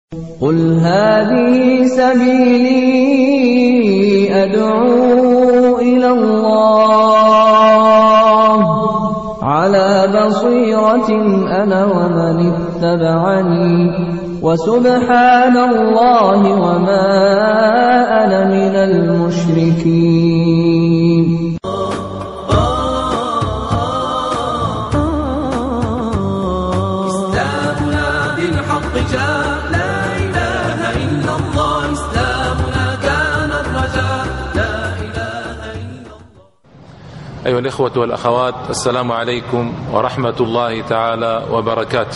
قل هذه سبيلي أدعو إلى الله على بصيرة أنا ومن اتبعني وسبحان الله وما أنا من المشركين. إسلامنا بالحق جاء، لا إله إلا الله. إسلامنا كان الرجاء، لا إله إلا الله. أيها الإخوة والأخوات، السلام عليكم ورحمة الله تعالى وبركاته،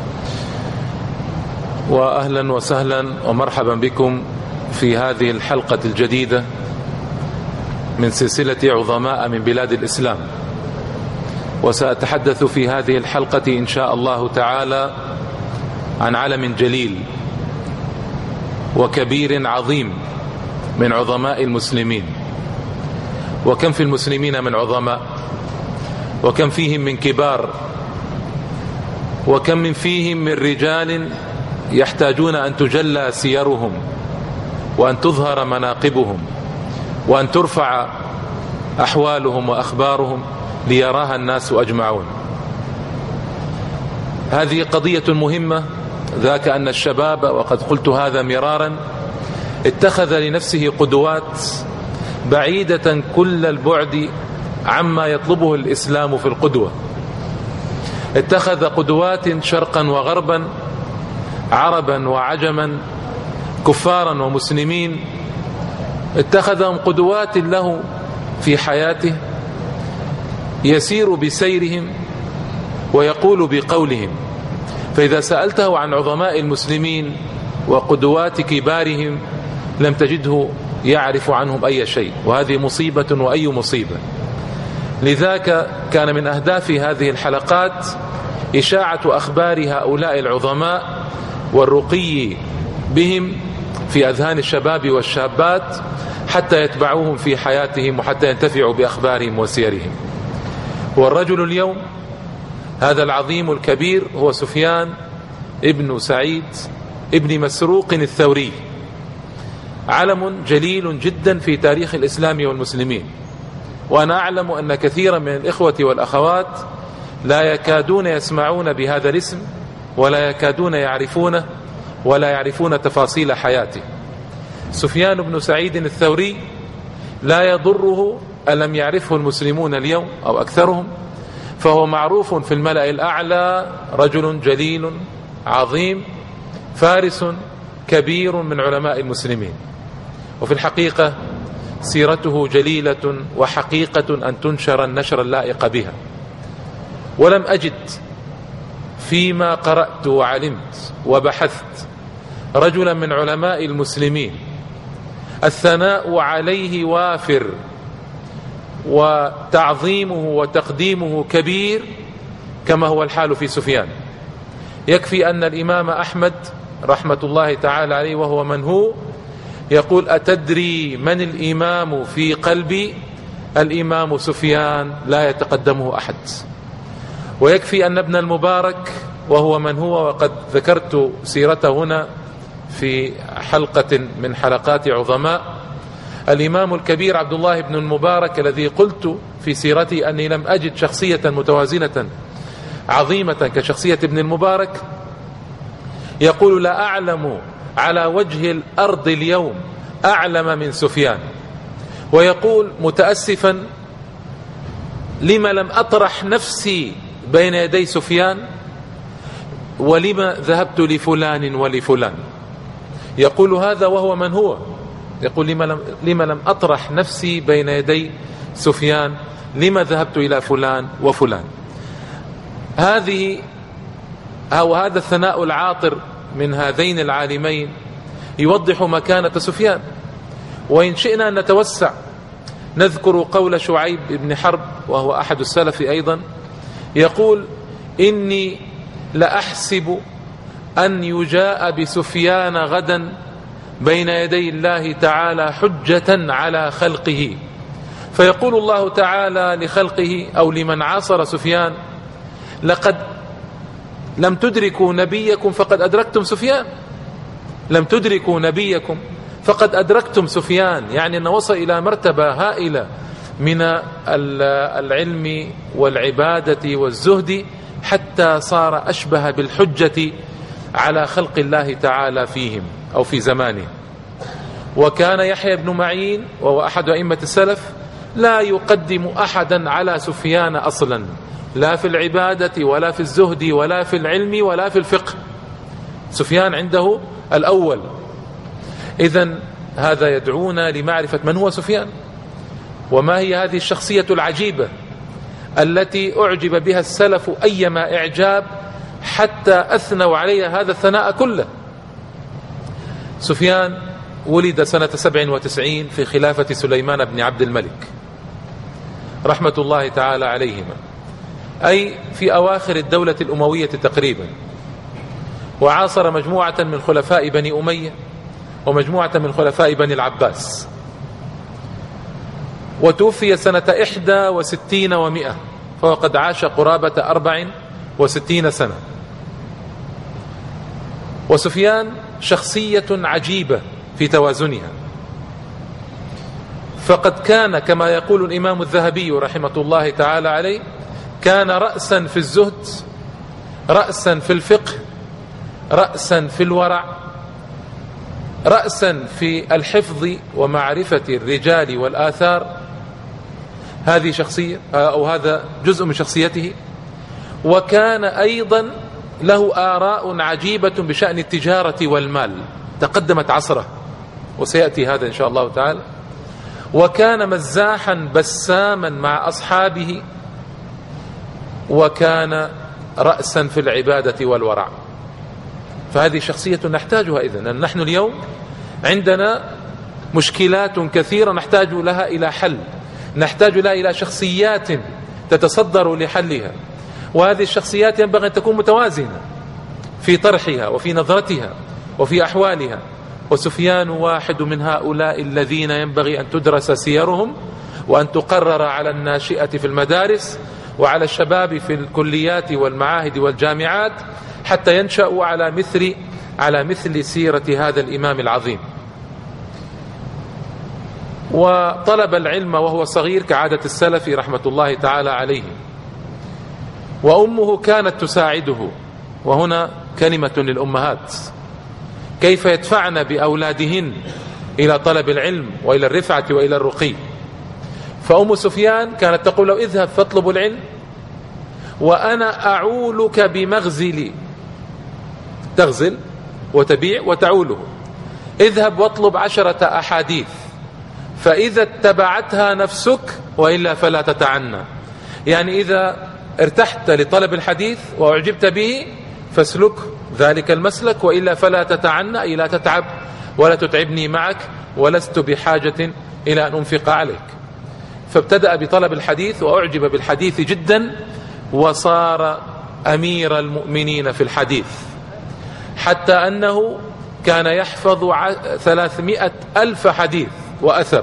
وأهلا وسهلا ومرحبا بكم في هذه الحلقة الجديدة من سلسلة عظماء من بلاد الإسلام. وسأتحدث في هذه الحلقة إن شاء الله تعالى عن علم جليل وكبير عظيم من عظماء المسلمين. وكم في المسلمين من عظماء، وكم فيهم من كبار، وكم من فيهم من رجال يحتاجون أن تجلى سيرهم وأن تظهر مناقبهم وأن ترفع أحوالهم وأخبارهم ليراها الناس أجمعون. هذه قضية مهمة، ذاك أن الشباب، وقد قلت هذا مرارا، اتخذ لنفسه قدوات بعيدة كل البعد عما يطلبه الإسلام في القدوة. اتخذ قدوات شرقا وغربا، عربا وعجما، كفارا ومسلمين، اتخذهم قدوات له في حياته، يسير بسيرهم ويقول بقولهم. فإذا سألته عن عظماء المسلمين وقدوات كبارهم لم تجده يعرف عنهم أي شيء، وهذه مصيبة وأي مصيبة. لذاك كان من أهداف هذه الحلقات إشاعة أخبار هؤلاء العظماء والرقي بهم في أذهان الشباب والشابات حتى يتبعوهم في حياتهم وحتى ينتفعوا بأخبارهم وسيرهم. والرجل اليوم هذا العظيم الكبير هو سفيان ابن سعيد ابن مسروق الثوري، علم جليل جدا في تاريخ الإسلام والمسلمين. وأنا أعلم أن كثيرا من الإخوة والأخوات لا يكادون يسمعون بهذا الاسم ولا يكادون يعرفونه ولا يعرفون تفاصيل حياته. سفيان بن سعيد الثوري لا يضره أن لم يعرفه المسلمون اليوم أو أكثرهم، فهو معروف في الملأ الأعلى، رجل جليل عظيم فارس كبير من علماء المسلمين. وفي الحقيقة سيرته جليلة وحقيقة أن تنشر النشر اللائق بها. ولم أجد فيما قرأت وعلمت وبحثت رجلا من علماء المسلمين الثناء عليه وافر وتعظيمه وتقديمه كبير كما هو الحال في سفيان. يكفي أن الإمام أحمد رحمة الله تعالى عليه وهو من هو يقول: أتدري من الإمام في قلبي؟ الإمام سفيان لا يتقدمه أحد. ويكفي أن ابن المبارك وهو من هو، وقد ذكرت سيرته هنا في حلقة من حلقات عظماء، الإمام الكبير عبد الله بن المبارك الذي قلت في سيرتي أني لم أجد شخصية متوازنة عظيمة كشخصية ابن المبارك، يقول: لا أعلم على وجه الأرض اليوم أعلم من سفيان. ويقول متأسفا: لما لم أطرح نفسي بين يدي سفيان، ولما ذهبت لفلان ولفلان. يقول هذا وهو من هو، يقول: لما لم أطرح نفسي بين يدي سفيان، لما ذهبت إلى فلان وفلان. هذا الثناء العاطر من هذين العالمين يوضح مكانة سفيان. وإن شئنا أن نتوسع نذكر قول شعيب بن حرب وهو أحد السلف أيضا، يقول: إني لأحسب أن يجاء بسفيان غدا بين يدي الله تعالى حجة على خلقه، فيقول الله تعالى لخلقه أو لمن عاصر سفيان: لقد لم تدركوا نبيكم فقد أدركتم سفيان. لم تدركوا نبيكم فقد أدركتم سفيان، يعني أنه وصل إلى مرتبة هائلة من العلم والعبادة والزهد حتى صار أشبه بالحجة على خلق الله تعالى فيهم أو في زمانه. وكان يحيى بن معين وهو أحد أئمة السلف لا يقدم أحدا على سفيان أصلا، لا في العبادة ولا في الزهد ولا في العلم ولا في الفقه، سفيان عنده الأول. إذن هذا يدعونا لمعرفة من هو سفيان، وما هي هذه الشخصية العجيبة التي أعجب بها السلف أيما إعجاب حتى أثنوا عليها هذا الثناء كله. سفيان ولد سنة 97 في خلافة سليمان بن عبد الملك رحمة الله تعالى عليهما، أي في أواخر الدولة الأموية تقريبا، وعاصر مجموعة من خلفاء بني أمية ومجموعة من خلفاء بني العباس، وتوفي سنة 61 و100، فهو قد عاش قرابة 64 سنة. وسفيان شخصية عجيبة في توازنها، فقد كان كما يقول الإمام الذهبي رحمة الله تعالى عليه كان رأسا في الزهد، رأسا في الفقه، رأسا في الورع، رأسا في الحفظ ومعرفة الرجال والآثار. هذه شخصية أو هذا جزء من شخصيته. وكان أيضا له آراء عجيبة بشأن التجارة والمال تقدمت عصره، وسيأتي هذا إن شاء الله تعالى. وكان مزاحا بساما مع أصحابه، وكان رأسا في العبادة والورع. فهذه شخصية نحتاجها. إذن نحن اليوم عندنا مشكلات كثيرة نحتاج لها إلى حل، نحتاج لها إلى شخصيات تتصدر لحلها، وهذه الشخصيات ينبغي أن تكون متوازنة في طرحها وفي نظرتها وفي أحوالها. وسفيان واحد من هؤلاء الذين ينبغي أن تدرس سيرهم وأن تقرر على الناشئة في المدارس وعلى الشباب في الكليات والمعاهد والجامعات حتى ينشأوا على مثل سيرة هذا الإمام العظيم. وطلب العلم وهو صغير كعادة السلف رحمة الله تعالى عليه، وأمه كانت تساعده. وهنا كلمة للأمهات كيف يدفعن بأولادهن إلى طلب العلم وإلى الرفعة وإلى الرقي. فأم سفيان كانت تقول له اذهب فاطلب العلم وأنا أعولك بمغزلي، تغزل وتبيع وتعوله. اذهب واطلب 10 أحاديث فإذا اتبعتها نفسك وإلا فلا تتعنى. يعني إذا ارتحت لطلب الحديث وأعجبت به فاسلك ذلك المسلك، وإلا فلا تتعنى، أي لا تتعب ولا تتعبني معك، ولست بحاجة إلى أن أنفق عليك. فابتدأ بطلب الحديث وأعجب بالحديث جدا، وصار أمير المؤمنين في الحديث، حتى أنه كان يحفظ 300,000 حديث وأثر.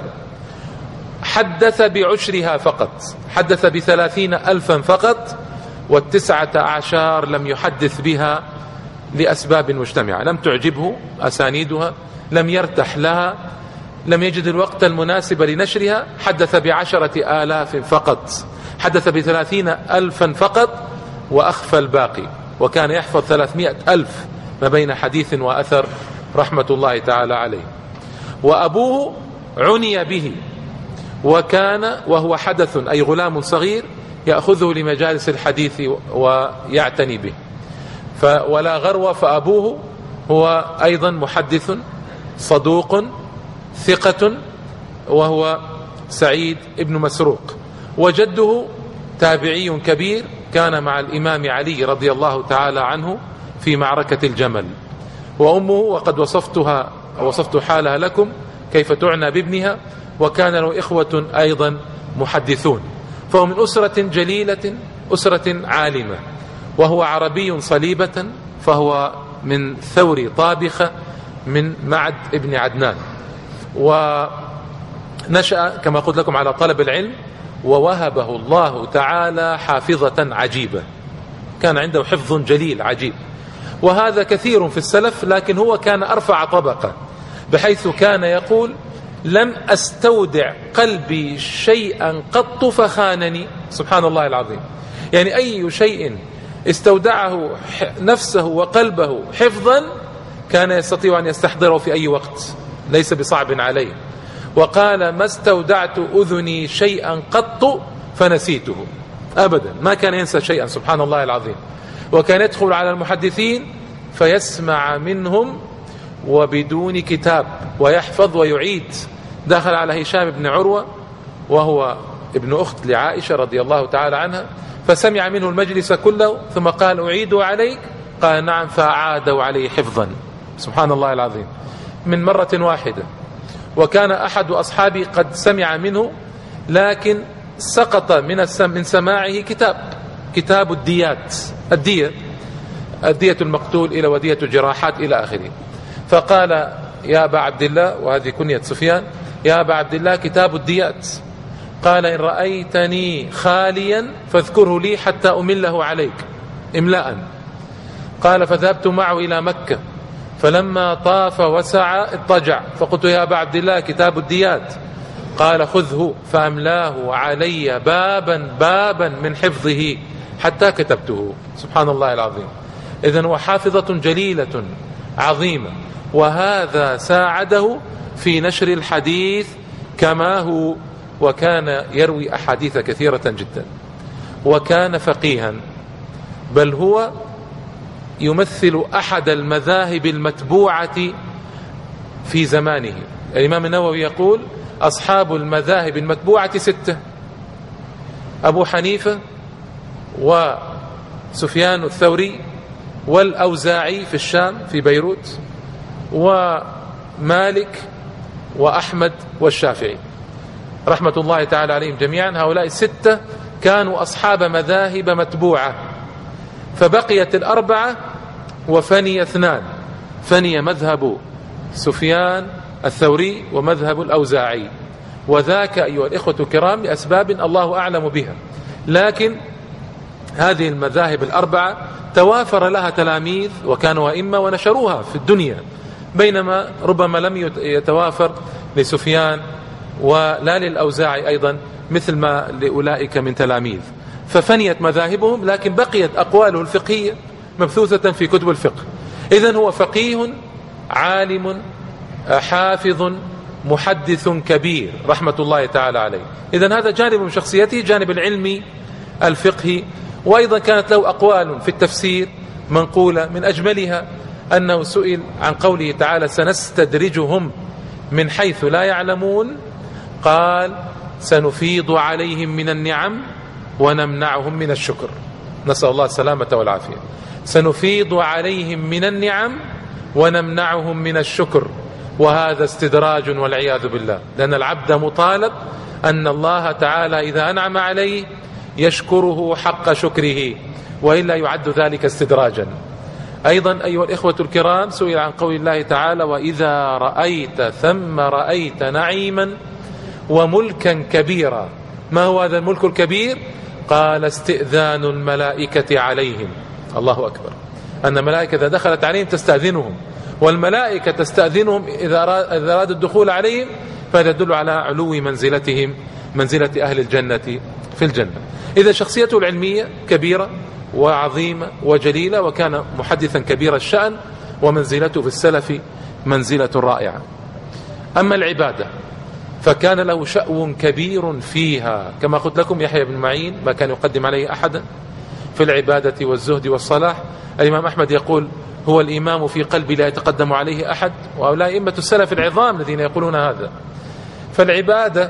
حدث ب10 فقط، حدث ب30,000 فقط، وال19 لم يحدث بها لأسباب مجتمعة، لم تعجبه أسانيدها، لم يرتح لها، لم يجد الوقت المناسب لنشرها. حدث ب10,000 فقط، حدث ب30,000 فقط وأخفى الباقي. وكان يحفظ 300,000 ما بين حديث وأثر رحمة الله تعالى عليه. وأبوه عني به، وكان وهو حدث أي غلام صغير يأخذه لمجالس الحديث ويعتني به. ولا غرو، فأبوه هو أيضا محدث صدوق ثقة، وهو سعيد ابن مسروق. وجده تابعي كبير كان مع الإمام علي رضي الله تعالى عنه في معركة الجمل. وأمه وقد وصفت حالها لكم كيف تعنى بابنها، وكان له إخوة أيضا محدثون. فهو من أسرة جليلة، أسرة عالمة، وهو عربي صليبة، فهو من ثور طابخة من معد ابن عدنان. ونشأ كما قلت لكم على طلب العلم، ووهبه الله تعالى حافظة عجيبة، كان عنده حفظ جليل عجيب. وهذا كثير في السلف، لكن هو كان أرفع طبقة، بحيث كان يقول لم أستودع قلبي شيئا قط فخانني. سبحان الله العظيم. يعني أي شيء استودعه نفسه وقلبه حفظا كان يستطيع أن يستحضره في أي وقت، ليس بصعب عليه. وقال ما استودعت أذني شيئا قط فنسيته، أبدا ما كان ينسى شيئا. سبحان الله العظيم. وكان يدخل على المحدثين فيسمع منهم وبدون كتاب ويحفظ ويعيد. دخل على هشام بن عروة وهو ابن أخت لعائشة رضي الله تعالى عنها، فسمع منه المجلس كله، ثم قال أعيد عليك؟ قال نعم، فأعادوا عليه حفظا. سبحان الله العظيم، من مرة واحدة. وكان أحد أصحابي قد سمع منه، لكن سقط من سماعه كتاب الدية المقتول إلى ودية الجراحات إلى آخره. فقال يا أبا عبد الله، وهذه كنية سفيان، يا أبا عبد الله كتاب الديات. قال إن رأيتني خاليا فاذكره لي حتى أمله عليك إملاء. قال فذهبت معه إلى مكة، فلما طاف وسعى اضطجع، فقلت يا أبا عبد الله كتاب الديات. قال خذه، فأملاه علي بابا من حفظه حتى كتبته. سبحان الله العظيم. إذن هو حافظة جليلة عظيمة، وهذا ساعده في نشر الحديث كما هو، وكان يروي أحاديث كثيرة جدا، وكان فقيها، بل هو يمثل أحد المذاهب المتبوعة في زمانه. الإمام النووي يقول أصحاب المذاهب المتبوعة 6: أبو حنيفة وسفيان الثوري والأوزاعي في الشام في بيروت ومالك وأحمد والشافعي رحمة الله تعالى عليهم جميعا. هؤلاء 6 كانوا أصحاب مذاهب متبوعة، فبقيت 4 وفني 2. فني مذهب سفيان الثوري ومذهب الأوزاعي، وذاك أيها الإخوة الكرام لأسباب الله أعلم بها. لكن هذه المذاهب 4 توافر لها تلاميذ وكانوا أئمة ونشروها في الدنيا، بينما ربما لم يتوافر لسفيان ولا للأوزاعي أيضا مثل ما لأولئك من تلاميذ. ففنيت مذاهبهم، لكن بقيت أقواله الفقهية مبثوثة في كتب الفقه. إذن هو فقيه عالم حافظ محدث كبير رحمة الله تعالى عليه. إذن هذا جانب من شخصيته، جانب العلمي الفقهي. وأيضا كانت له أقوال في التفسير منقولة، من أجملها أنه سئل عن قوله تعالى سنستدرجهم من حيث لا يعلمون، قال سنفيض عليهم من النعم ونمنعهم من الشكر. نسأل الله السلامة والعافية. سنفيض عليهم من النعم ونمنعهم من الشكر، وهذا استدراج والعياذ بالله، لأن العبد مطالب أن الله تعالى إذا أنعم عليه يشكره حق شكره، وإلا يعد ذلك استدراجا. أيضا أيها الإخوة الكرام سئل عن قول الله تعالى وإذا رأيت ثم رأيت نعيما وملكا كبيرا. ما هو هذا الملك الكبير؟ قال استئذان الملائكة عليهم. الله أكبر. أن الملائكة إذا دخلت عليهم تستأذنهم، والملائكة تستأذنهم إذا أرادوا الدخول عليهم، فهذا يدل على علو منزلتهم، منزلة أهل الجنة في الجنة. إذا شخصيته العلمية كبيرة وعظيمة وجليلة، وكان محدثا كبير الشأن، ومنزلته في السلف منزلة رائعة. أما العبادة فكان له شأو كبير فيها، كما قلت لكم يحيى بن معين ما كان يقدم عليه أحدا في العبادة والزهد والصلاح. الإمام أحمد يقول هو الإمام في قلبي لا يتقدم عليه أحد، وهؤلاء أئمة السلف العظام الذين يقولون هذا. فالعبادة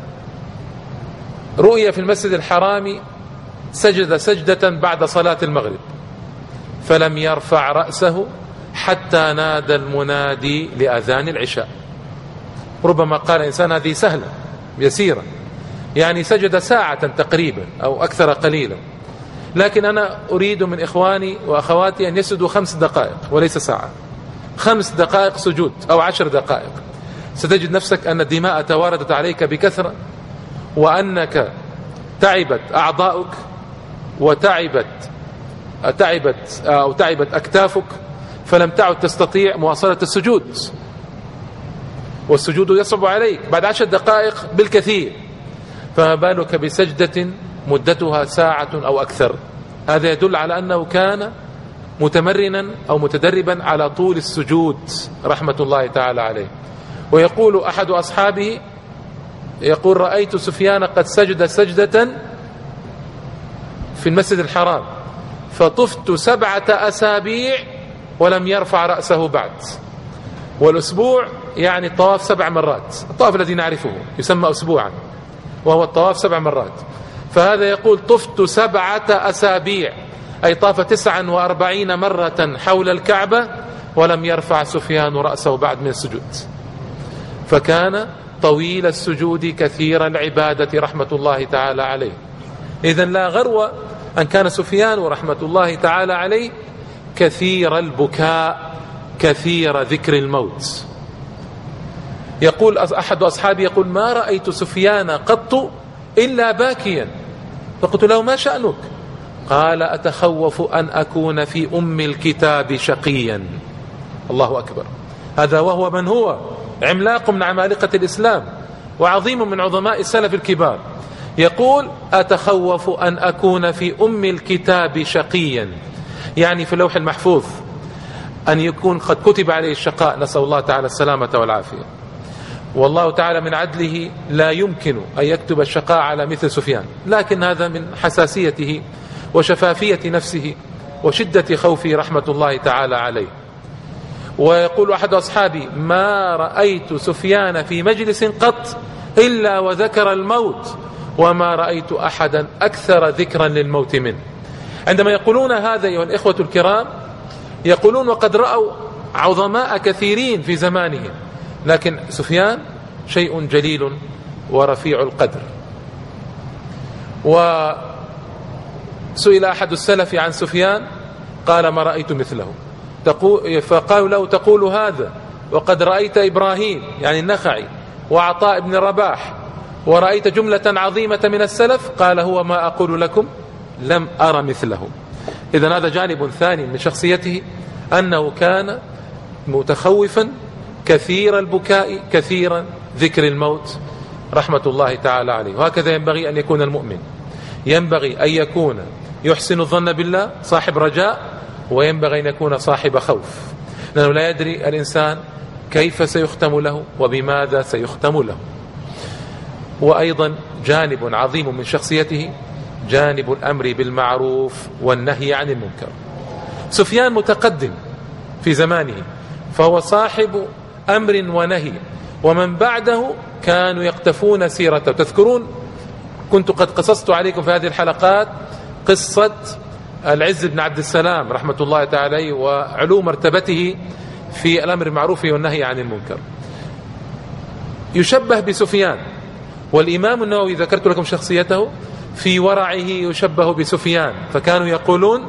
رؤية في المسجد الحرام سجد سجدة بعد صلاة المغرب فلم يرفع رأسه حتى نادى المنادي لأذان العشاء. ربما قال إنسان هذه سهلة يسيرة، يعني سجد ساعة تقريبا أو أكثر قليلا، لكن أنا أريد من إخواني وأخواتي أن يسجدوا 5 دقائق وليس ساعة. 5 دقائق سجود أو 10 دقائق، ستجد نفسك أن الدماء تواردت عليك بكثرة، وأنك تعبت أعضاؤك وتعبت تعبت أكتافك فلم تعد تستطيع مواصلة السجود، والسجود يصعب عليك بعد 10 دقائق بالكثير، فما بالك بسجدة مدتها ساعة أو أكثر؟ هذا يدل على أنه كان متمرنا أو متدربا على طول السجود رحمة الله تعالى عليه. ويقول أحد أصحابه يقول: رأيت سفيان قد سجد سجدة في المسجد الحرام فطفت 7 أسابيع ولم يرفع رأسه بعد. والأسبوع يعني الطواف 7 مرات، الطواف الذي نعرفه يسمى أسبوعا وهو الطواف 7 مرات، فهذا يقول طفت 7 أسابيع أي طاف 49 مرة حول الكعبة ولم يرفع سفيان رأسه بعد من السجود. فكان طويل السجود كثير العبادة رحمة الله تعالى عليه. إذن لا غرو أن كان سفيان رحمة الله تعالى عليه كثير البكاء كثير ذكر الموت. يقول أحد أصحابي يقول: ما رأيت سفيان قط إلا باكيا، فقلت له: ما شأنك؟ قال: أتخوف أن أكون في أم الكتاب شقيا. الله أكبر. هذا وهو من هو عملاق من عمالقة الإسلام وعظيم من عظماء السلف الكبار، يقول: أتخوف أن أكون في أم الكتاب شقيا، يعني في اللوح المحفوظ أن يكون قد كتب عليه الشقاء، نسأل الله تعالى السلامة والعافية. والله تعالى من عدله لا يمكن أن يكتب الشقاء على مثل سفيان، لكن هذا من حساسيته وشفافية نفسه وشدة خوفه رحمة الله تعالى عليه. ويقول أحد أصحابي: ما رأيت سفيان في مجلس قط إلا وذكر الموت، وما رأيت أحدا أكثر ذكرا للموت منه. عندما يقولون هذا أيها الإخوة الكرام يقولون وقد رأوا عظماء كثيرين في زمانهم، لكن سفيان شيء جليل ورفيع القدر. وسئل أحد السلف عن سفيان قال: ما رأيت مثله. فقالوا له: تقول هذا وقد رأيت إبراهيم يعني النخعي وعطاء بن رباح ورأيت جملة عظيمة من السلف؟ قال: هو ما أقول لكم لم أرى مثله. إذن هذا جانب ثاني من شخصيته، أنه كان متخوفا كثير البكاء كثيرا ذكر الموت رحمة الله تعالى عليه. وهكذا ينبغي أن يكون المؤمن، ينبغي أن يكون يحسن الظن بالله صاحب رجاء، وينبغي أن يكون صاحب خوف، لأنه لا يدري الإنسان كيف سيختم له وبماذا سيختم له. وأيضا جانب عظيم من شخصيته جانب الأمر بالمعروف والنهي عن المنكر. سفيان متقدم في زمانه، فهو صاحب أمر ونهي، ومن بعده كانوا يقتفون سيرته. تذكرون كنت قد قصصت عليكم في هذه الحلقات قصة العز بن عبد السلام رحمة الله تعالى عليه وعلو مرتبته في الأمر بالمعروف والنهي عن المنكر. يشبه بسفيان، والإمام النووي ذكرت لكم شخصيته في ورعه يشبه بسفيان، فكانوا يقولون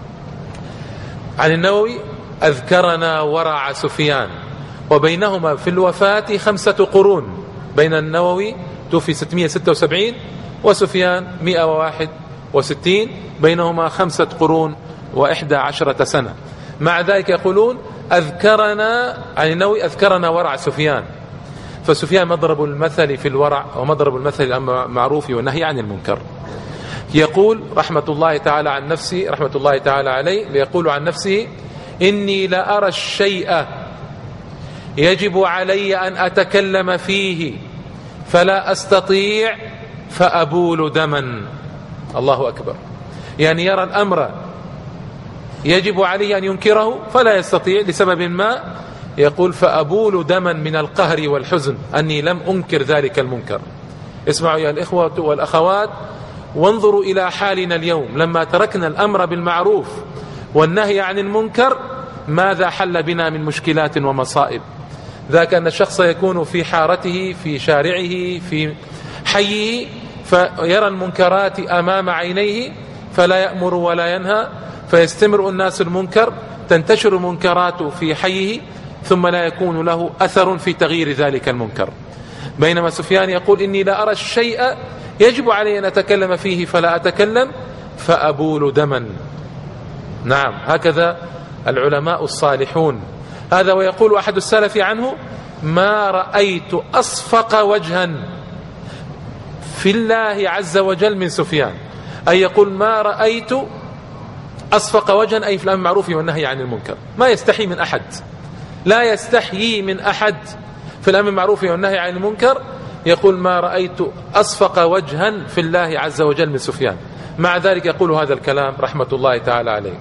عن النووي: أذكرنا ورع سفيان. وبينهما في الوفاة 5 قرون، بين النووي توفي 676 وسفيان 161، بينهما 5 قرون و11 سنة. مع ذلك يقولون أذكرنا عن النووي أذكرنا ورع سفيان. فسفيان مضرب المثل في الورع ومضرب المثل المعروف والنهي عن المنكر. يقول رحمة الله تعالى عن نفسه رحمة الله تعالى عليه، يقول عن نفسه: إني لأرى الشيء يجب علي أن أتكلم فيه فلا أستطيع فأبول دما. الله أكبر. يعني يرى الأمر يجب عليه أن ينكره فلا يستطيع لسبب ما، يقول: فأبول دما من القهر والحزن أني لم أنكر ذلك المنكر. اسمعوا يا الإخوة والأخوات، وانظروا إلى حالنا اليوم لما تركنا الأمر بالمعروف والنهي عن المنكر، ماذا حل بنا من مشكلات ومصائب. ذاك أن الشخص يكون في حارته في شارعه في حيه فيرى المنكرات أمام عينيه فلا يأمر ولا ينهى، فيستمر الناس المنكر، تنتشر المنكرات في حيه، ثم لا يكون له أثر في تغيير ذلك المنكر. بينما سفيان يقول: إني لا أرى الشيء يجب علي أن أتكلم فيه فلا أتكلم فأبول دما. نعم، هكذا العلماء الصالحون. هذا ويقول أحد السلف عنه: ما رأيت أصفق وجها في الله عز وجل من سفيان. أي يقول: ما رأيت أصفق وجها، أي في الأمر بالمعروف والنهي عن المنكر، ما يستحي من أحد، لا يستحيي من أحد في الأمر بالمعروف والنهي عن المنكر. يقول: ما رأيت أصفق وجها في الله عز وجل من سفيان. مع ذلك يقول هذا الكلام رحمة الله تعالى عليه.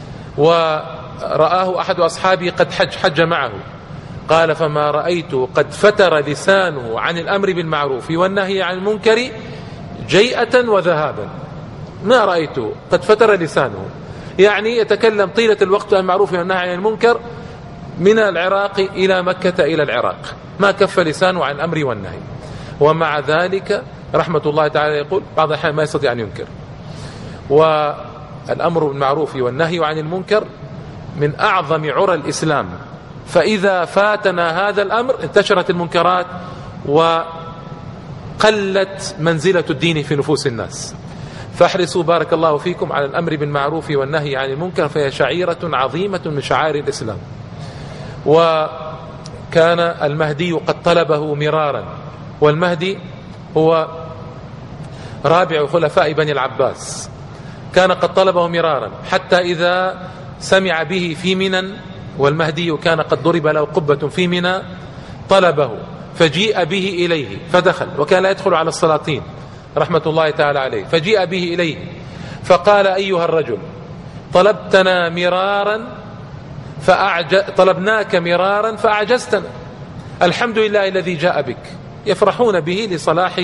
ورآه أحد أصحابه قد حج معه، قال: فما رأيته قد فتر لسانه عن الأمر بالمعروف والنهي عن المنكر جيئة وذهابا. ما رأيته قد فتر لسانه، يعني يتكلم طيلة الوقت عن المعروف والنهي عن المنكر من العراق إلى مكة إلى العراق، ما كف لسانه عن الأمر والنهي. ومع ذلك رحمة الله تعالى يقول بعض الأحيان ما يستطيع أن ينكر. والأمر بالمعروف والنهي عن المنكر من أعظم عرى الإسلام، فإذا فاتنا هذا الأمر انتشرت المنكرات وقلت منزلة الدين في نفوس الناس. فاحرصوا بارك الله فيكم على الأمر بالمعروف والنهي عن المنكر، فهي شعيرة عظيمة من شعائر الإسلام. وكان المهدي قد طلبه مرارا، والمهدي هو رابع خلفاء بني العباس، كان قد طلبه مرارا حتى إذا سمع به في منى، والمهدي كان قد ضرب له قبة في منى، طلبه فجيء به إليه فدخل، وكان لا يدخل على السلاطين رحمة الله تعالى عليه، فجيء به إليه فقال: أيها الرجل، طلبناك مرارا فأعجزتنا، الحمد لله الذي جاء بك. يفرحون به لصلاحه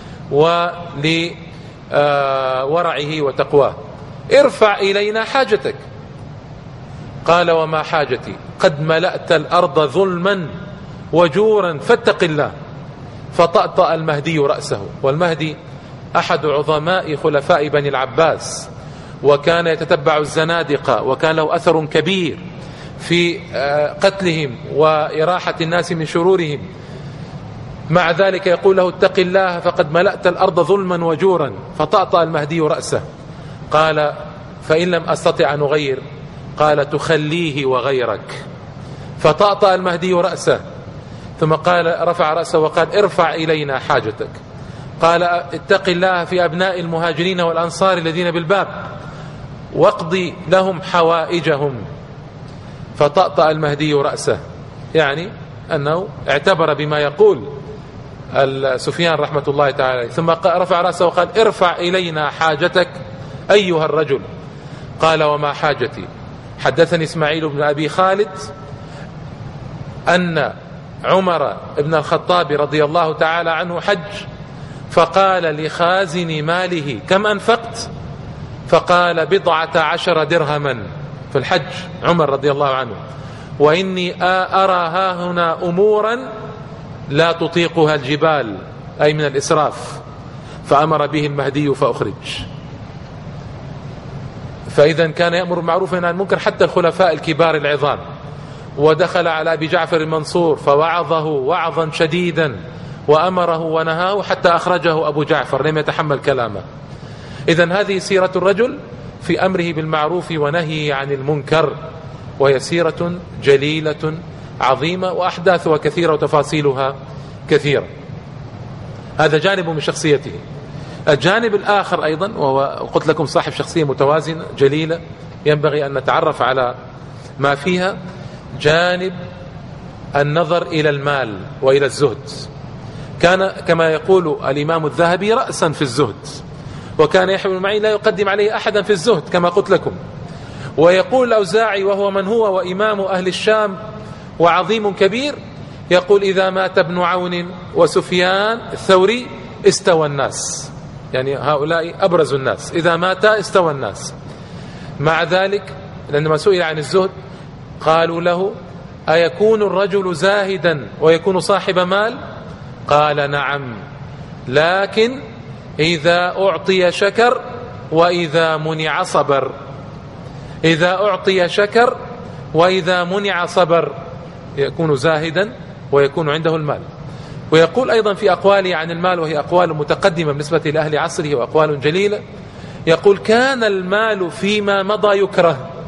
ولورعه وتقواه. ارفع إلينا حاجتك. قال: وما حاجتي؟ قد ملأت الأرض ظلما وجورا فاتق الله. فطأطأ المهدي رأسه، والمهدي أحد عظماء خلفاء بني العباس، وكان يتتبع الزنادقة، وكان له أثر كبير في قتلهم وإراحة الناس من شرورهم. مع ذلك يقول له: اتق الله فقد ملأت الأرض ظلما وجورا. فطأطأ المهدي رأسه. قال: فإن لم أستطع أن أغير؟ قال: تخليه وغيرك. فطأطأ المهدي رأسه، ثم قال رفع رأسه وقال: ارفع إلينا حاجتك. قال: اتق الله في أبناء المهاجرين والأنصار الذين بالباب واقضي لهم حوائجهم. فطأطأ المهدي رأسه، يعني أنه اعتبر بما يقول سفيان رحمة الله تعالى. ثم رفع رأسه وقال: ارفع إلينا حاجتك أيها الرجل. قال: وما حاجتي؟ حدثني إسماعيل بن أبي خالد أن عمر بن الخطاب رضي الله تعالى عنه حج، فقال لخازن ماله: كم أنفقت؟ فقال: 14 درهما في الحج، عمر رضي الله عنه، وإني أرى هاهنا أمورا لا تطيقها الجبال، أي من الإسراف. فأمر به المهدي فأخرج. فإذا كان يأمر بالمعروف وينهى عن المنكر حتى الخلفاء الكبار العظام. ودخل على أبي جعفر المنصور فوعظه وعظا شديدا، وأمره ونهاه حتى أخرجه أبو جعفر، لم يتحمل كلامه. إذن هذه سيرة الرجل في أمره بالمعروف ونهيه عن المنكر، وهي سيرة جليلة عظيمة، وأحداثها كثيرة وتفاصيلها كثيرة. هذا جانب من شخصيته. الجانب الآخر أيضا، وهو قلت لكم صاحب شخصية متوازنة جليلة ينبغي أن نتعرف على ما فيها، جانب النظر إلى المال وإلى الزهد. كان كما يقول الإمام الذهبي رأسا في الزهد، وكان يحيى بن معين لا يقدم عليه أحدا في الزهد كما قلت لكم. ويقول الأوزاعي وهو من هو وإمام أهل الشام وعظيم كبير، يقول: إذا مات ابن عون وسفيان الثوري استوى الناس، يعني هؤلاء أبرز الناس، إذا مات استوى الناس. مع ذلك لما سئل عن الزهد قالوا له: أيكون الرجل زاهدا ويكون صاحب مال؟ قال: نعم، لكن إذا أعطي شكر وإذا منع صبر. إذا أعطي شكر وإذا منع صبر، يكون زاهدا ويكون عنده المال. ويقول أيضا في أقواله عن المال، وهي أقوال متقدمة بالنسبة لأهل عصره وأقوال جليلة، يقول: كان المال فيما مضى يكره،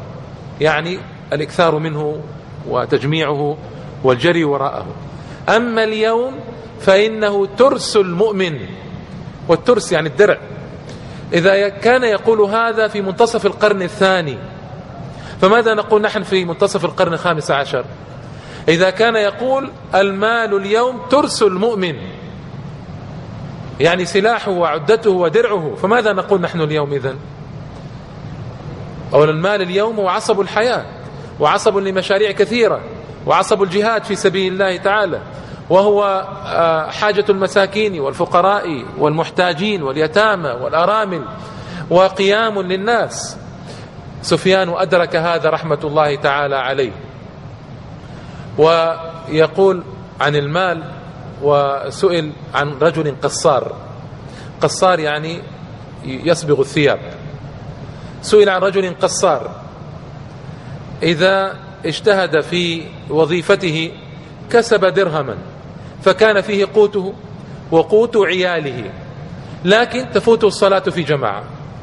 يعني الإكثار منه وتجميعه والجري وراءه. أما اليوم فإنه ترس المؤمن، والترس يعني الدرع. إذا كان يقول هذا في منتصف القرن الثاني، فماذا نقول نحن في منتصف القرن الخامس عشر؟ إذا كان يقول المال اليوم ترس المؤمن، يعني سلاحه وعدته ودرعه، فماذا نقول نحن اليوم إذن؟ أولا المال اليوم هو عصب الحياة، وعصب لمشاريع كثيرة، وعصب الجهاد في سبيل الله تعالى، وهو حاجة المساكين والفقراء والمحتاجين واليتامى والأرامل، وقيام للناس. سفيان أدرك هذا رحمة الله تعالى عليه، ويقول عن المال، وسئل عن رجل قصار، قصار يعني يصبغ الثياب، سئل عن رجل قصار إذا اجتهد في وظيفته كسب درهما فكان فيه قوته وقوت عياله، لكن تفوته الصلاة في جماعة،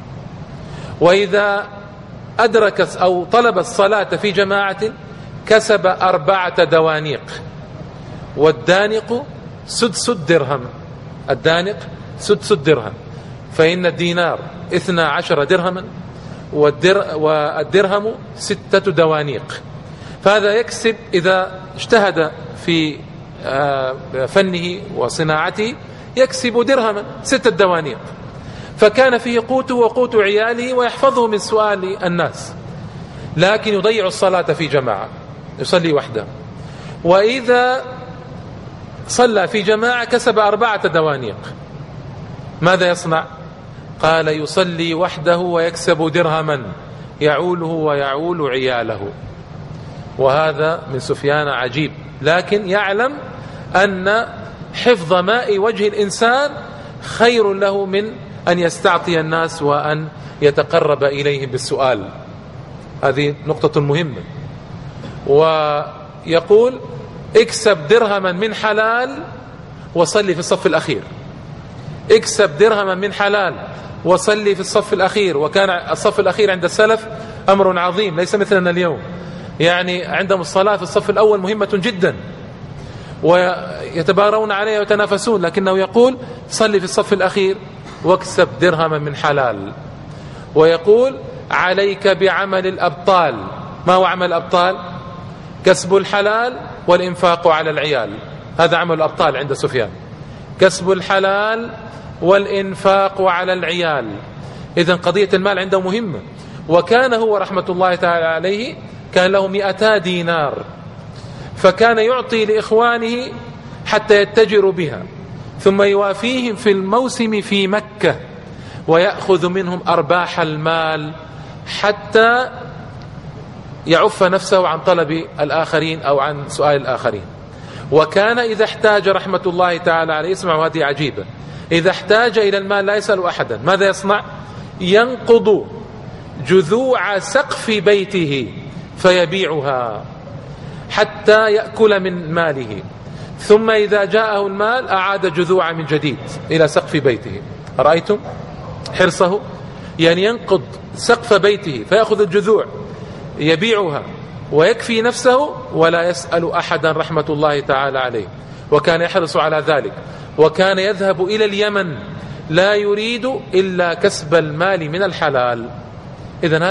وإذا أدرك أو طلب الصلاة في جماعة كسب 4 دوانيق، والدانق سدس الدرهم، الدانق سدس الدرهم، فإن الدينار 12 درهما والدرهم 6 دوانيق. فهذا يكسب إذا اجتهد في فنه وصناعته يكسب درهما 6 دوانيق، فكان فيه قوته وقوت عياله ويحفظه من سؤال الناس، لكن يضيع الصلاة في جماعة، يصلي وحده. وإذا صلى في جماعة كسب 4 دوانيق، ماذا يصنع؟ قال يصلي وحده ويكسب درهما يعوله ويعول عياله. وهذا من سفيان عجيب، لكن يعلم أن حفظ ماء وجه الإنسان خير له من أن يستعطي الناس وأن يتقرب إليهم بالسؤال. هذه نقطة مهمة. ويقول اكسب درهما من حلال وصلي في الصف الأخير، اكسب درهما من حلال وصلي في الصف الأخير. وكان الصف الأخير عند السلف أمر عظيم، ليس مثلنا اليوم، يعني عندهم الصلاة في الصف الأول مهمة جدا ويتبارون عليها ويتنافسون، لكنه يقول صلي في الصف الأخير واكسب درهما من حلال. ويقول عليك بعمل الأبطال. ما هو عمل الأبطال؟ كسب الحلال والإنفاق على العيال، هذا عمل الأبطال عند سفيان، كسب الحلال والإنفاق على العيال. إذن قضية المال عنده مهمة. وكان هو رحمة الله تعالى عليه كان له 200 دينار، فكان يعطي لإخوانه حتى يتجروا بها، ثم يوافيهم في الموسم في مكة ويأخذ منهم أرباح المال حتى يعف نفسه عن طلب الآخرين أو عن سؤال الآخرين. وكان إذا احتاج رحمة الله تعالى عليه، اسمعوا هذه عجيبة، إذا احتاج إلى المال لا يسأل أحدا، ماذا يصنع؟ ينقض جذوع سقف بيته فيبيعها حتى يأكل من ماله، ثم إذا جاءه المال أعاد جذوع من جديد إلى سقف بيته. رأيتم حرصه؟ يعني ينقض سقف بيته فيأخذ الجذوع يبيعها ويكفي نفسه ولا يسأل أحدا رحمة الله تعالى عليه. وكان يحرص على ذلك، وكان يذهب إلى اليمن لا يريد إلا كسب المال من الحلال. إذن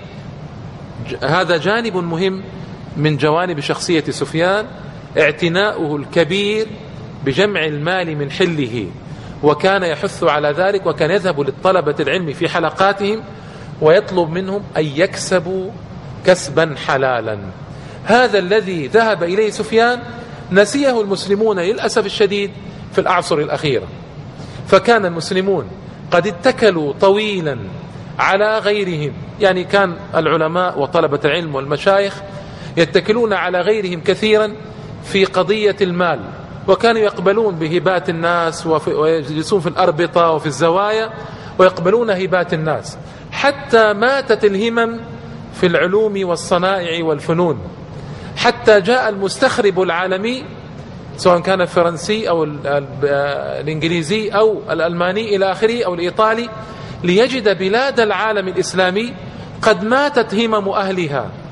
هذا جانب مهم من جوانب شخصية سفيان، اعتناؤه الكبير بجمع المال من حله، وكان يحث على ذلك، وكان يذهب للطلبة العلم في حلقاتهم ويطلب منهم أن يكسبوا كسبا حلالا. هذا الذي ذهب إليه سفيان نسيه المسلمون للأسف الشديد في الأعصر الأخيرة، فكان المسلمون قد اتكلوا طويلا على غيرهم، يعني كان العلماء وطلبة العلم والمشايخ يتكلون على غيرهم كثيرا في قضية المال، وكانوا يقبلون بهبات الناس ويجلسون في الأربطة وفي الزوايا ويقبلون هبات الناس، حتى ماتت الهمم في العلوم والصنائع والفنون، حتى جاء المستخرب العالمي سواء كان الفرنسي أو الإنجليزي أو الألماني إلى آخره أو الإيطالي، ليجد بلاد العالم الإسلامي قد ماتت همم أهلها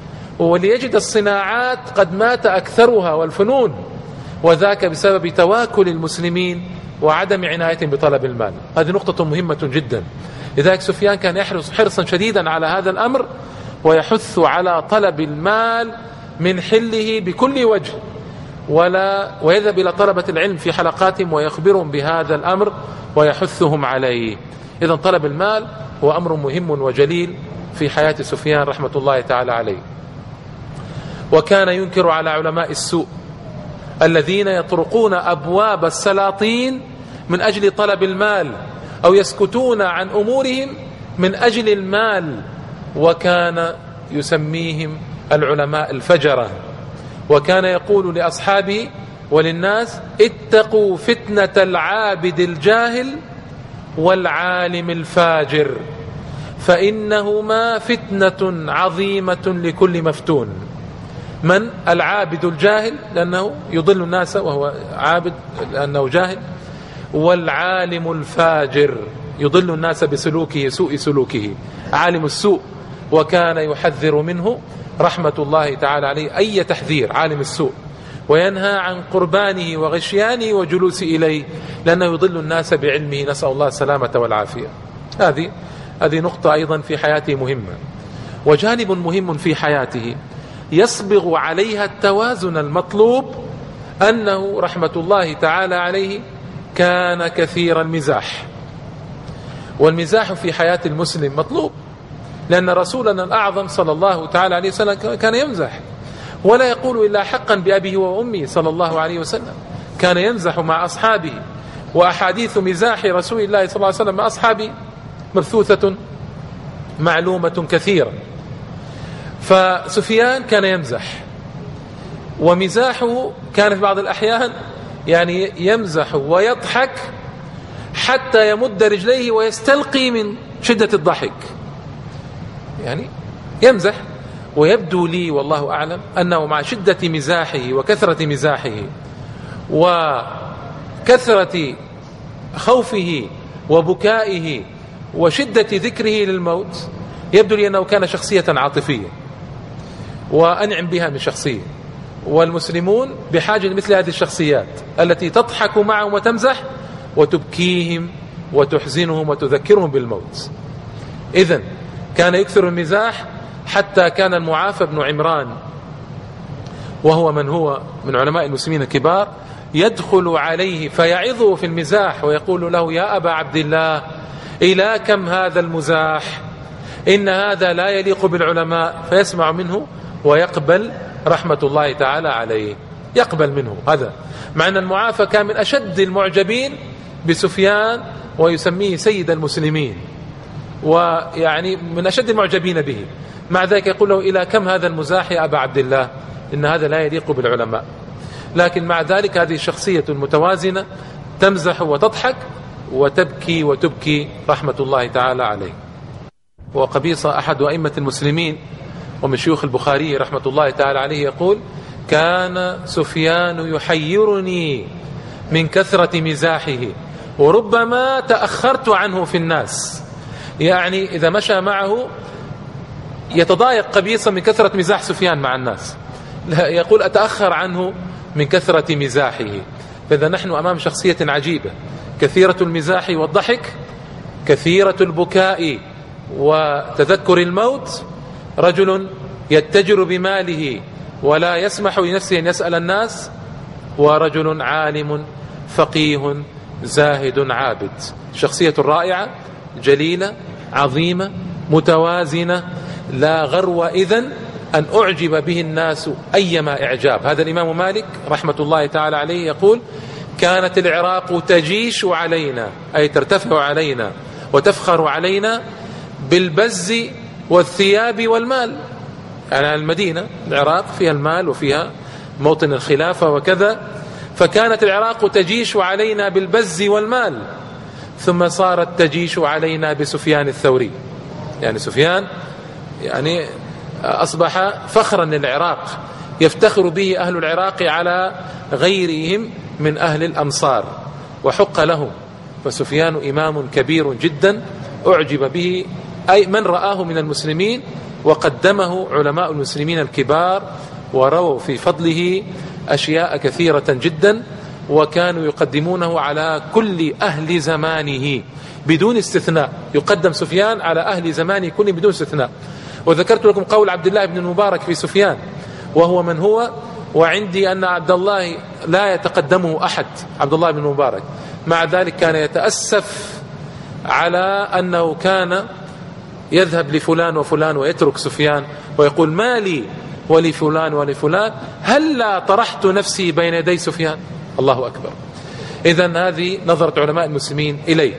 وليجد الصناعات قد مات أكثرها والفنون، وذاك بسبب تواكل المسلمين وعدم عنايتهم بطلب المال. هذه نقطة مهمة جدا. لذلك سفيان كان يحرص حرصا شديدا على هذا الأمر، ويحث على طلب المال من حله بكل وجه، ويذهب إلى طلبة العلم في حلقاتهم ويخبرهم بهذا الأمر ويحثهم عليه. إذن طلب المال هو أمر مهم وجليل في حياة سفيان رحمة الله تعالى عليه. وكان ينكر على علماء السوء الذين يطرقون أبواب السلاطين من أجل طلب المال، أو يسكتون عن أمورهم من أجل المال، وكان يسميهم العلماء الفجرة. وكان يقول لأصحابه وللناس: اتقوا فتنة العابد الجاهل والعالم الفاجر، فإنهما فتنة عظيمة لكل مفتون. من؟ العابد الجاهل لأنه يضل الناس وهو عابد لأنه جاهل، والعالم الفاجر يضل الناس بسلوكه، سوء سلوكه، عالم السوء. وكان يحذر منه رحمة الله تعالى عليه أي تحذير عالم السوء، وينهى عن قربانه وغشيانه وجلوس إليه، لأنه يضل الناس بعلمه، نسأل الله السلامة والعافية. هذه نقطة أيضا في حياته مهمة. وجانب مهم في حياته يصبغ عليها التوازن المطلوب، أنه رحمة الله تعالى عليه كان كثير المزاح. والمزاح في حياة المسلم مطلوب، لأن رسولنا الأعظم صلى الله تعالى عليه وسلم كان يمزح، ولا يقول إلا حقا بأبيه وأمه صلى الله عليه وسلم. كان يمزح مع أصحابه، وأحاديث مزاح رسول الله صلى الله عليه وسلم مع أصحابه مبثوثة معلومة كثيرة. فسفيان كان يمزح، ومزاحه كان في بعض الأحيان يعني يمزح ويضحك حتى يمد رجليه ويستلقي من شدة الضحك، يعني يمزح. ويبدو لي والله أعلم أنه مع شدة مزاحه وكثرة مزاحه وكثرة خوفه وبكائه وشدة ذكره للموت، يبدو لي أنه كان شخصية عاطفية وأنعم بها من شخصية. والمسلمون بحاجة لمثل هذه الشخصيات التي تضحك معهم وتمزح وتبكيهم وتحزنهم وتذكرهم بالموت. إذن كان يكثر المزاح، حتى كان المعافى بن عمران، وهو من علماء المسلمين الكبار، يدخل عليه فيعظه في المزاح ويقول له: يا أبا عبد الله، إلى كم هذا المزاح؟ إن هذا لا يليق بالعلماء. فيسمع منه ويقبل رحمة الله تعالى عليه، يقبل منه هذا، مع أن المعافى كان من أشد المعجبين بسفيان ويسميه سيد المسلمين، ويعني من أشد المعجبين به. مع ذلك يقول له: إلى كم هذا المزاح يا أبا عبد الله؟ إن هذا لا يليق بالعلماء. لكن مع ذلك هذه الشخصية المتوازنة تمزح وتضحك وتبكي وتبكي رحمة الله تعالى عليه. وقبيصة أحد أئمة المسلمين ومن شيوخ البخاري رحمة الله تعالى عليه يقول: كان سفيان يحيرني من كثرة مزاحه، وربما تأخرت عنه في الناس. يعني إذا مشى معه يتضايق قبيصة من كثرة مزاح سفيان مع الناس، يقول: أتأخر عنه من كثرة مزاحه. فإذا نحن أمام شخصية عجيبة، كثيرة المزاح والضحك، كثيرة البكاء وتذكر الموت، رجل يتجر بماله ولا يسمح لنفسه أن يسأل الناس، ورجل عالم فقيه زاهد عابد. شخصية رائعة جليلة عظيمة متوازنة، لا غرو إذن أن أعجب به الناس أيما إعجاب. هذا الإمام مالك رحمة الله تعالى عليه يقول: كانت العراق تجيش علينا، أي ترتفع علينا وتفخر علينا بالبز والثياب والمال. يعني المدينة العراق فيها المال وفيها موطن الخلافة وكذا، فكانت العراق تجيش علينا بالبز والمال، ثم صارت تجيش علينا بسفيان الثوري. يعني سفيان يعني أصبح فخرا للعراق، يفتخر به أهل العراق على غيرهم من أهل الأمصار، وحق لهم. فسفيان إمام كبير جدا أعجب به أي من رآه من المسلمين، وقدمه علماء المسلمين الكبار ورووا في فضله أشياء كثيرة جدا، وكانوا يقدمونه على كل أهل زمانه بدون استثناء. يقدم سفيان على أهل زمانه كله بدون استثناء. وذكرت لكم قول عبد الله بن المبارك في سفيان وهو من هو، وعندي أن عبد الله لا يتقدمه أحد، عبد الله بن المبارك. مع ذلك كان يتأسف على أنه كان يذهب لفلان وفلان ويترك سفيان، ويقول ما لي ولفلان ولفلان، هل لا طرحت نفسي بين يدي سفيان؟ الله أكبر. إذن هذه نظرة علماء المسلمين إليه.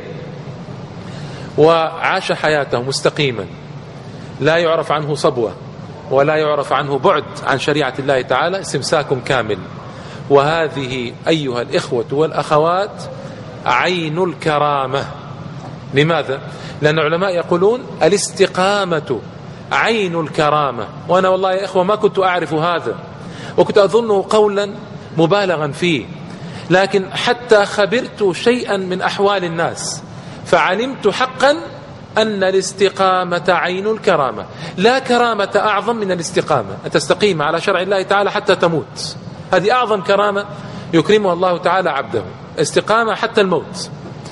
وعاش حياته مستقيما، لا يعرف عنه صبوة ولا يعرف عنه بعد عن شريعة الله تعالى، استمساك كامل. وهذه أيها الإخوة والأخوات عين الكرامة. لماذا؟ لأن العلماء يقولون الاستقامة عين الكرامة. وأنا والله يا إخوة ما كنت أعرف هذا، وكنت أظنه قولا مبالغا فيه، لكن حتى خبرت شيئا من أحوال الناس فعلمت حقا أن الاستقامة عين الكرامة. لا كرامة أعظم من الاستقامة، أن تستقيم على شرع الله تعالى حتى تموت. هذه أعظم كرامة يكرمها الله تعالى عبده، استقامة حتى الموت.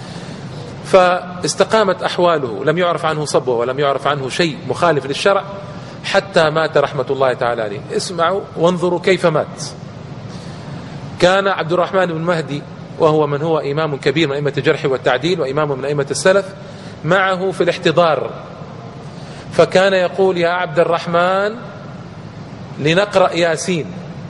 فاستقامت أحواله، لم يعرف عنه صبوة ولم يعرف عنه شيء مخالف للشرع حتى مات رحمة الله تعالى عليه. اسمعوا وانظروا كيف مات. كان عبد الرحمن بن مهدي، وهو من هو إمام كبير من أئمة الجرح والتعديل وإمام من أئمة السلف، معه في الاحتضار، فكان يقول يا عبد الرحمن لنقرأ ياسين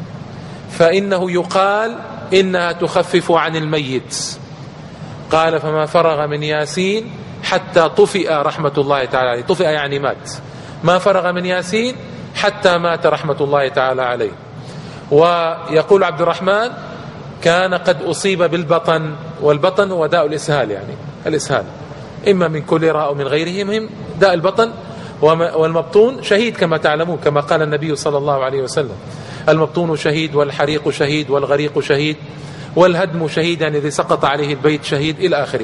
فإنه يقال إنها تخفف عن الميت. قال فما فرغ من ياسين حتى طفئ رحمة الله تعالى عليه. طفئ يعني مات. ما فرغ من ياسين حتى مات رحمة الله تعالى عليه. ويقول عبد الرحمن كان قد أصيب بالبطن، والبطن هو داء الإسهال، يعني الإسهال إما من كوليرا أو من غيره، مهم داء البطن. والمبطون شهيد كما تعلمون، كما قال النبي صلى الله عليه وسلم المبطون شهيد، والحريق شهيد، والغريق شهيد، والهدم شهيد، يعني الذي سقط عليه البيت شهيد إلى آخره.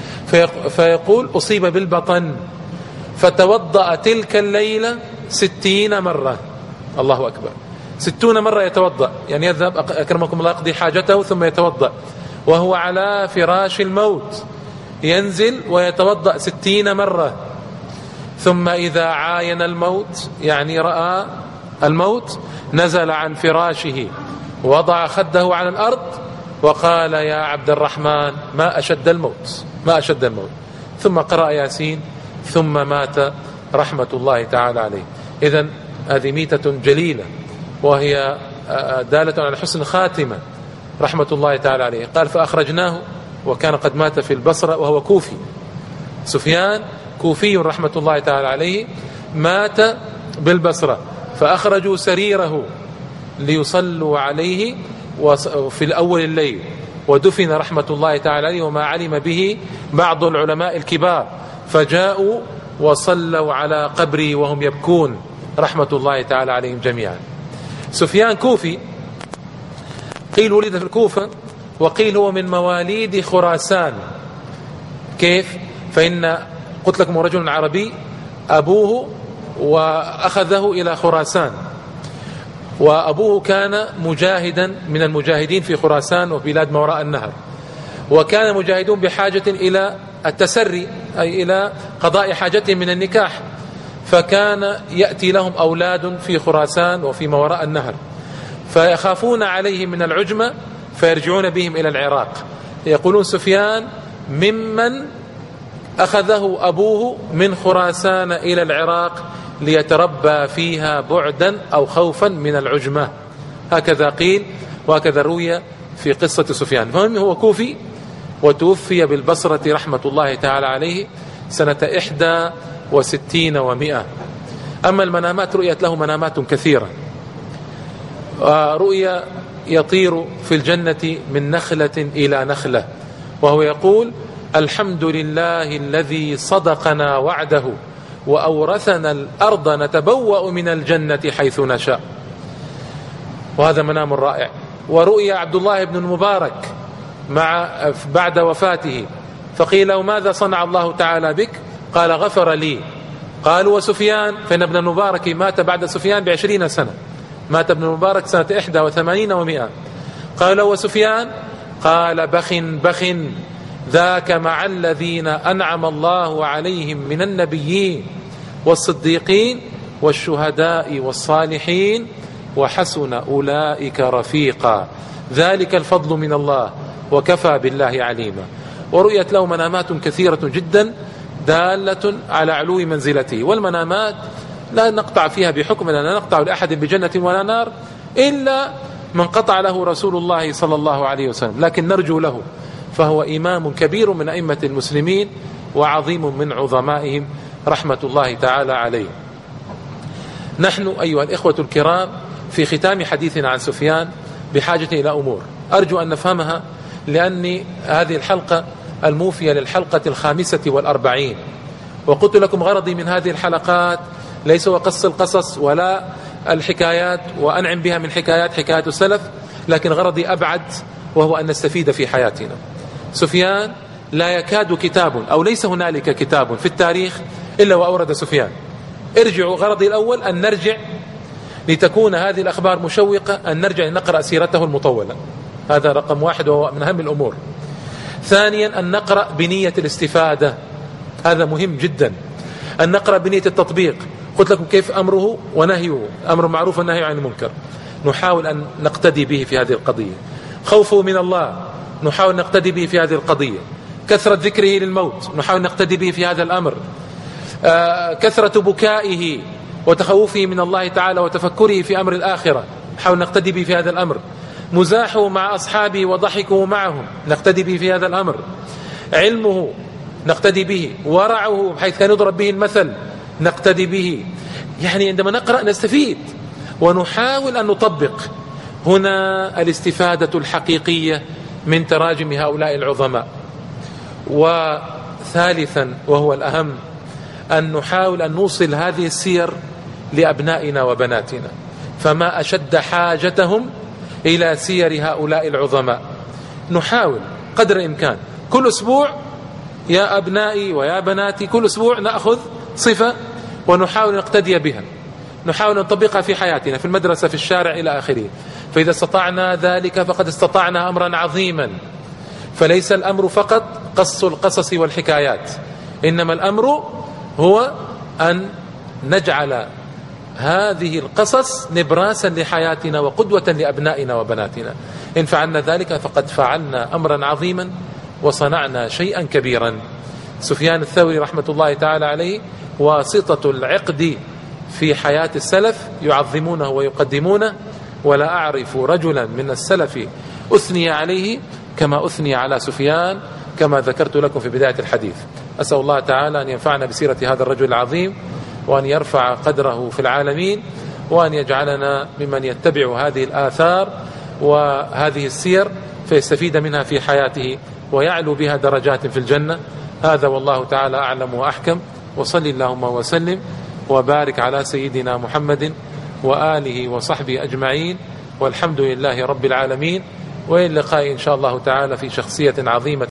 فيقول أصيب بالبطن فتوضأ تلك الليلة 60 مرة. الله أكبر، 60 مرة يتوضأ، يعني يذهب أكرمكم الله يقضي حاجته ثم يتوضأ وهو على فراش الموت، ينزل ويتوضأ 60 مرة. ثم إذا عاين الموت، يعني رأى الموت، نزل عن فراشه وضع خده على الأرض وقال يا عبد الرحمن ما أشد الموت، ما أشد الموت، ثم قرأ ياسين ثم مات رحمة الله تعالى عليه. إذن هذه ميتة جليلة، وهي دالة على حسن خاتمة رحمة الله تعالى عليه. قال فأخرجناه، وكان قد مات في البصرة وهو كوفي. سفيان كوفي رحمة الله تعالى عليه، مات بالبصرة، فأخرجوا سريره ليصلوا عليه في الأول الليل، ودفن رحمة الله تعالى عليه وما علم به بعض العلماء الكبار، فجاءوا وصلوا على قبري وهم يبكون رحمة الله تعالى عليهم جميعا. سفيان كوفي، قيل ولد في الكوفة، وقيل هو من مواليد خراسان. كيف؟ فإن قلت لكم رجل عربي أبوه وأخذه إلى خراسان، وأبوه كان مجاهدا من المجاهدين في خراسان وبلاد ما وراء النهر، وكان مجاهدون بحاجة إلى التسري، أي إلى قضاء حاجتهم من النكاح، فكان يأتي لهم أولاد في خراسان وفي ما وراء النهر، فيخافون عليهم من العجمة فيرجعون بهم إلى العراق. يقولون سفيان ممن أخذه أبوه من خراسان إلى العراق ليتربى فيها بعدا أو خوفا من العجمة، هكذا قيل وهكذا روي في قصة سفيان. فهم هو كوفي، وتوفي بالبصرة رحمة الله تعالى عليه سنة 61 و100. أما المنامات، رؤيت له منامات كثيرة. رؤيا يطير في الجنة من نخلة إلى نخلة، وهو يقول الحمد لله الذي صدقنا وعده وأورثنا الأرض نتبوأ من الجنة حيث نشاء. وهذا منام رائع. ورؤيا عبد الله بن المبارك بعد وفاته، فقيل له ماذا صنع الله تعالى بك؟ قال غفر لي قالوا وسفيان، فإن ابن المبارك مات بعد سفيان ب20 سنة، مات ابن المبارك سنة 81 و100. قالوا وسفيان، قال بخ بخ ذاك مع الذين أنعم الله عليهم من النبيين والصديقين والشهداء والصالحين وحسن أولئك رفيقا ذلك الفضل من الله وكفى بالله عليما. ورؤيت له منامات كثيرة جدا دالة على علو منزلته، والمنامات لا نقطع فيها بحكم، لا نقطع لأحد بجنة ولا نار إلا من قطع له رسول الله صلى الله عليه وسلم، لكن نرجو له، فهو إمام كبير من أئمة المسلمين وعظيم من عظمائهم رحمة الله تعالى عليه. نحن أيها الإخوة الكرام في ختام حديثنا عن سفيان بحاجة إلى أمور أرجو أن نفهمها، لأني هذه الحلقة الموفية للحلقة 45، وقلت لكم غرضي من هذه الحلقات ليس وقص القصص ولا الحكايات وأنعم بها من حكايات السلف، لكن غرضي أبعد، وهو أن نستفيد في حياتنا. سفيان لا يكاد كتاب أو ليس هنالك كتاب في التاريخ إلا وأورد سفيان. ارجعوا، غرضي الأول أن نرجع لتكون هذه الأخبار مشوقة، أن نرجع لنقرأ سيرته المطولة، هذا رقم 1 وهو من أهم الأمور. ثانيا أن نقرأ بنية الاستفادة، هذا مهم جدا، أن نقرأ بنية التطبيق. قلت لكم كيف أمره ونهيه، أمر معروف والنهي عن المنكر، نحاول أن نقتدي به في هذه القضية. خوفه من الله نحاول نقتدي به في هذه القضية. كثرة ذكره للموت نحاول نقتدي به في هذا الأمر. كثرة بكائه وتخوفه من الله تعالى وتفكره في أمر الآخرة نحاول نقتدي به في هذا الأمر. مزاحه مع أصحابه وضحكه معهم نقتدي به في هذا الأمر. علمه نقتدي به، ورعه بحيث كان يضرب به المثل نقتدي به. يعني عندما نقرأ نستفيد ونحاول أن نطبق. هنا الاستفادة الحقيقية من تراجم هؤلاء العظماء. وثالثا وهو الأهم، أن نحاول أن نوصل هذه السير لأبنائنا وبناتنا، فما أشد حاجتهم إلى سير هؤلاء العظماء. نحاول قدر الإمكان كل أسبوع يا أبنائي ويا بناتي، كل أسبوع نأخذ صفة ونحاول نقتدي بها، نحاول نطبقها في حياتنا، في المدرسة، في الشارع، إلى آخره. فإذا استطعنا ذلك فقد استطعنا أمرا عظيما. فليس الأمر فقط قص القصص والحكايات، إنما الأمر هو أن نجعل هذه القصص نبراسا لحياتنا وقدوة لأبنائنا وبناتنا. إن فعلنا ذلك فقد فعلنا أمرا عظيما وصنعنا شيئا كبيرا. سفيان الثوري رحمة الله تعالى عليه واسطة العقد في حياة السلف، يعظمونه ويقدمونه، ولا أعرف رجلا من السلف أثني عليه كما أثني على سفيان، كما ذكرت لكم في بداية الحديث. أسأل الله تعالى أن ينفعنا بسيرة هذا الرجل العظيم، وأن يرفع قدره في العالمين، وأن يجعلنا ممن يتبع هذه الآثار وهذه السير فيستفيد منها في حياته ويعلو بها درجات في الجنة. هذا والله تعالى أعلم وأحكم. وصل اللهم وسلم وبارك على سيدنا محمد وآله وصحبه أجمعين، والحمد لله رب العالمين. وإلى اللقاء إن شاء الله تعالى في شخصية عظيمة